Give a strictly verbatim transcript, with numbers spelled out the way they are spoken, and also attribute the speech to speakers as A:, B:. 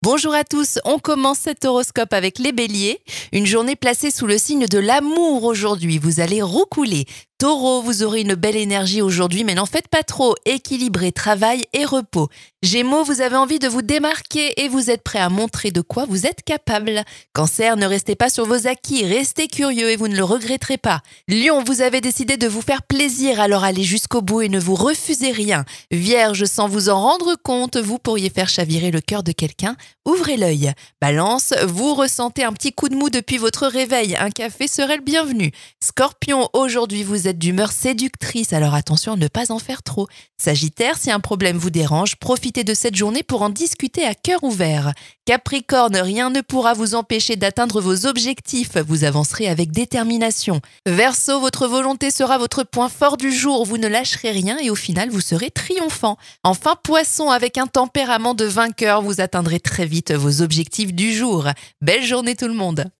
A: Bonjour à tous, on commence cet horoscope avec les béliers. Une journée placée sous le signe de l'amour aujourd'hui, vous allez roucouler. Taureau, vous aurez une belle énergie aujourd'hui, mais n'en faites pas trop. Équilibrez travail et repos. Gémeaux, vous avez envie de vous démarquer et vous êtes prêt à montrer de quoi vous êtes capable. Cancer, ne restez pas sur vos acquis, restez curieux et vous ne le regretterez pas. Lion, vous avez décidé de vous faire plaisir, alors allez jusqu'au bout et ne vous refusez rien. Vierge, sans vous en rendre compte, vous pourriez faire chavirer le cœur de quelqu'un. Ouvrez l'œil. Balance, vous ressentez un petit coup de mou depuis votre réveil. Un café serait le bienvenu. Scorpion, aujourd'hui vous êtes d'humeur séductrice, alors attention à ne pas en faire trop. Sagittaire, si un problème vous dérange, profitez de cette journée pour en discuter à cœur ouvert. Capricorne, rien ne pourra vous empêcher d'atteindre vos objectifs. Vous avancerez avec détermination. Verseau, votre volonté sera votre point fort du jour. Vous ne lâcherez rien et au final vous serez triomphant. Enfin, Poisson, avec un tempérament de vainqueur, vous atteindrez très vite vos objectifs du jour. Belle journée tout le monde.